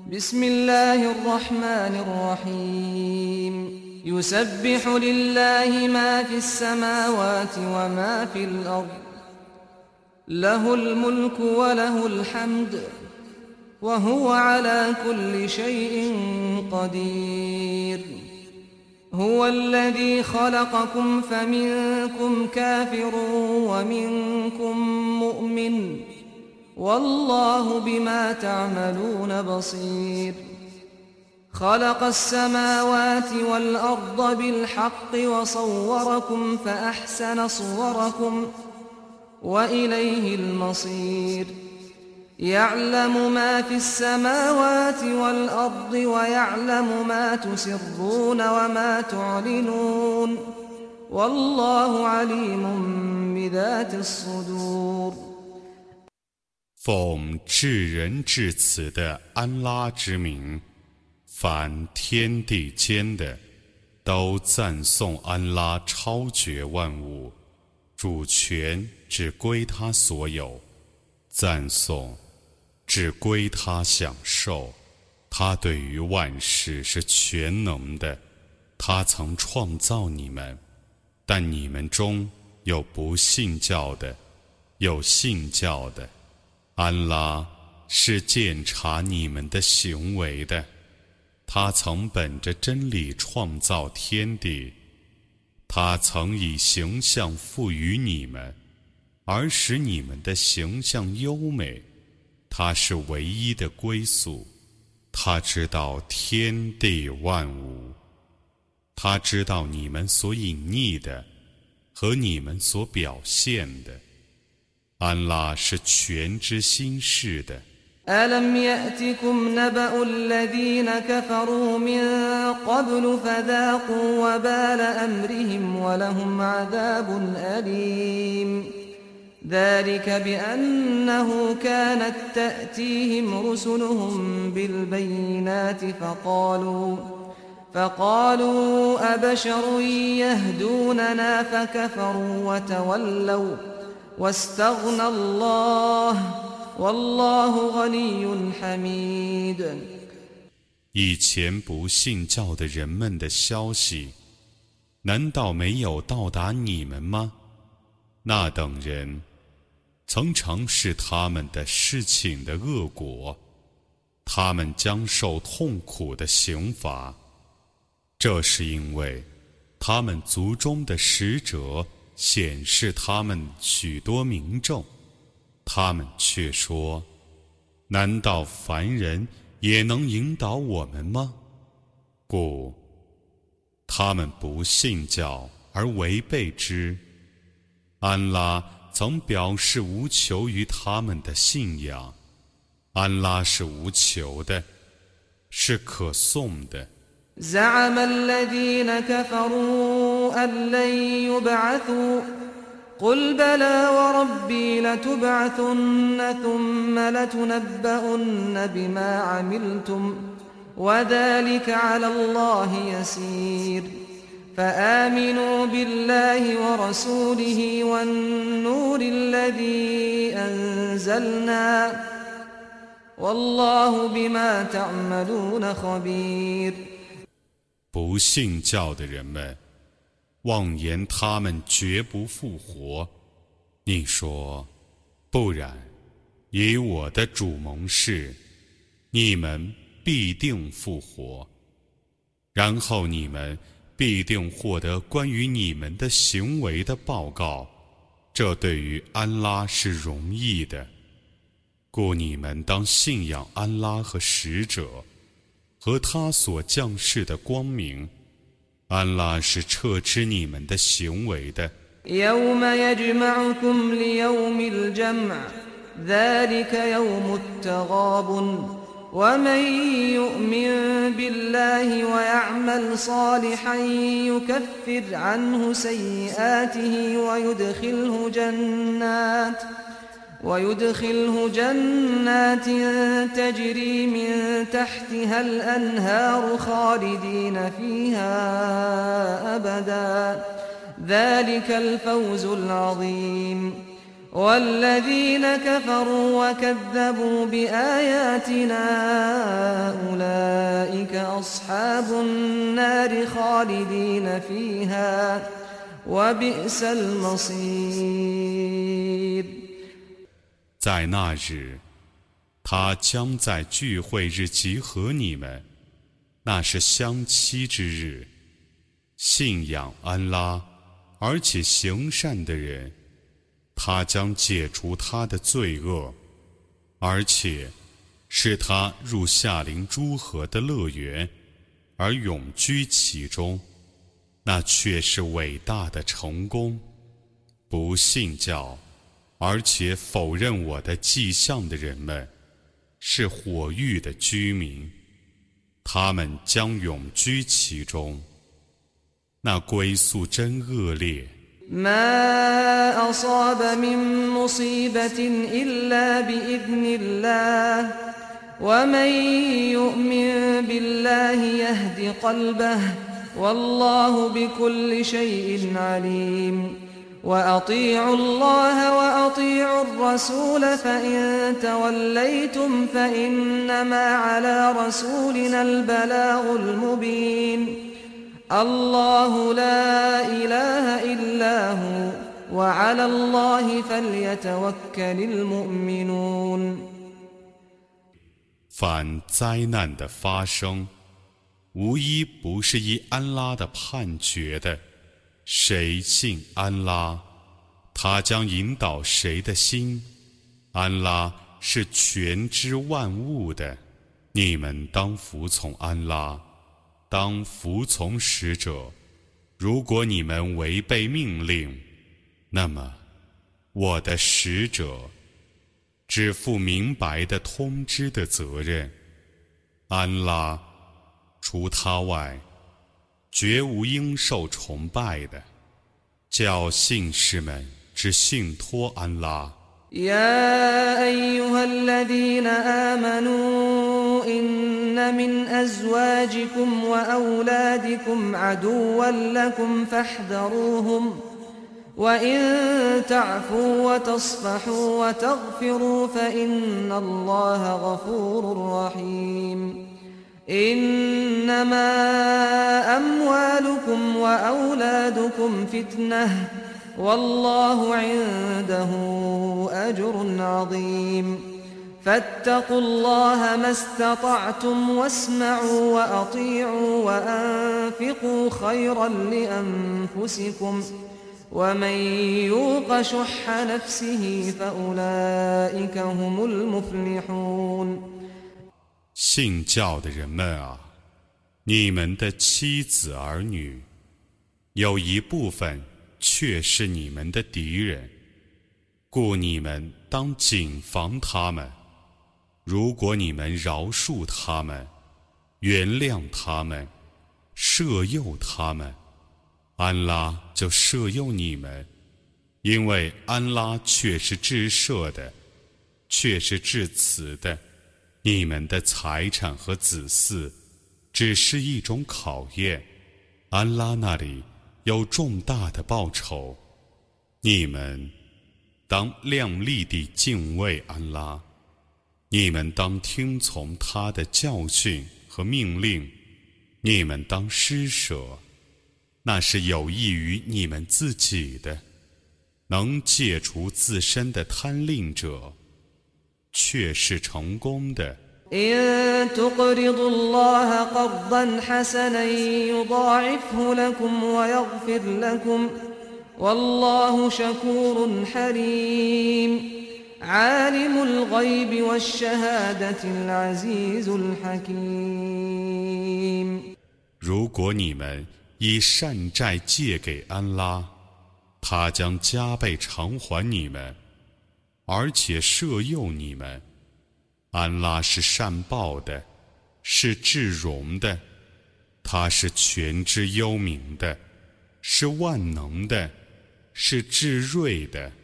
بسم الله الرحمن الرحيم يسبح لله ما في السماوات وما في الأرض له الملك وله الحمد وهو على كل شيء قدير هو الذي خلقكم فمنكم كافر ومنكم مؤمن والله بما تعملون بصير خلق السماوات والأرض بالحق وصوركم فأحسن صوركم وإليه المصير يعلم ما في السماوات والأرض ويعلم ما تسرون وما تعلنون والله عليم بذات الصدور 奉至仁至慈的安拉之名，凡天地间的都赞颂安拉超绝万物，主权只归他所有，赞颂只归他享受。他对于万事是全能的，他曾创造你们，但你们中有不信教的，有信教的。安拉是鉴察你们的行为的，他曾本着真理创造天地，他曾以形象赋予你们，而使你们的形象优美。他是唯一的归宿，他知道天地万物，他知道你们所隐匿的和你们所表现的。安拉是全知心事的。 ألم يأتكم نبأ الذين كفروا من قبل فذاقوا وبال أمرهم ولهم عذاب أليم ذلك بأنه كانت تأتيهم رسلهم بالبينات فقالوا أبشر يهدوننا فكفروا وتولوا واستغنى الله والله غني حميد 以前不信教的人们的消息，难道没有到达你们吗？那等人曾尝试他们的事情的恶果，他们将受痛苦的刑罚。这是因为他们族中的使者显示他们许多明证，他们却说：难道凡人也能引导我们吗？故他们不信教而违背之。安拉曾表示无求于他们的信仰，安拉是无求的，是可颂的。 زعم الذين كفروا أن لن يبعثوا قل بلى وربي لتبعثن ثم لتنبؤن بما عملتم وذلك على الله يسير فآمنوا بالله ورسوله والنور الذي أنزلنا والله بما تعملون خبير 不信教的人们妄言他们绝不复活，你说不然，以我的主盟誓，你们必定复活，然后你们必定获得关于你们的行为的报告，这对于安拉是容易的，故你们当信仰安拉和使者和他所降世的光明，安拉是彻知你们的行为的。 يوم يجمعكم ليوم الجمع ذلك يوم التغابن ومن يؤمن بالله ويعمل صالحا يكفر عنه سيئاته ويدخله جنات تجري من تحتها الأنهار خالدين فيها أبدا ذلك الفوز العظيم والذين كفروا وكذبوا بآياتنا أولئك أصحاب النار خالدين فيها وبئس المصير。 在那日，他将在聚会日集合你们，那是相期之日。信仰安拉而且行善的人，他将解除他的罪恶，而且使他入夏灵诸河的乐园，而永居其中，那却是伟大的成功。不信教而且否认我的迹象的人们，是火狱的居民，他们将永居其中，那归宿真恶劣。 ما أصاب من مصيبة إلا بإذن الله ومن يؤمن بالله يهد قلبه والله بكل شيء عليم وأطيعوا الله وأطيعوا الرسول فإن توليتم فإنما على رسولنا البلاغ المبين الله لا إله إلا هو وعلى الله فليتوكل المؤمنون。 凡灾难的发生，无一不是依安拉的判决的。谁信安拉，他将引导谁的心。安拉是全知万物的，你们当服从安拉，当服从使者。如果你们违背命令，那么我的使者只负明白的通知的责任。安拉除他外，绝无应受崇拜的。叫信士们只信托安拉。 يا أيها الذين آمنوا إن من أزواجكم وأولادكم عدوا لكم فاحذروهم وإن تعفوا وتصفحوا وتغفروا فإن الله غفور رحيم إنما أموالكم وأولادكم فتنة والله عنده أجر عظيم فاتقوا الله ما استطعتم واسمعوا وأطيعوا وأنفقوا خيرا لأنفسكم ومن يوق شح نفسه فأولئك هم المفلحون。 信教的人们啊，你们的妻子儿女，有一部分却是你们的敌人，故你们当谨防他们。如果你们饶恕他们，原谅他们，赦宥他们，安拉就赦宥你们，因为安拉却是至赦的，却是至慈的。你们的财产和子嗣只是一种考验，安拉那里有重大的报酬。你们当亮丽地敬畏安拉，你们当听从他的教训和命令，你们当施舍，那是有益于你们自己的。能戒除自身的贪吝者，却是成功的。 إن تقرضوا الله قرضا حسنا يضاعفه لكم ويغفر لكم والله شكور حليم عالم الغيب والشهادة العزيز الحكيم。 如果你们以善债借给安拉，他将加倍偿还你们，而且赦宥你们。安拉是善报的，是至荣的，他是全知幽冥的，是万能的，是至睿的。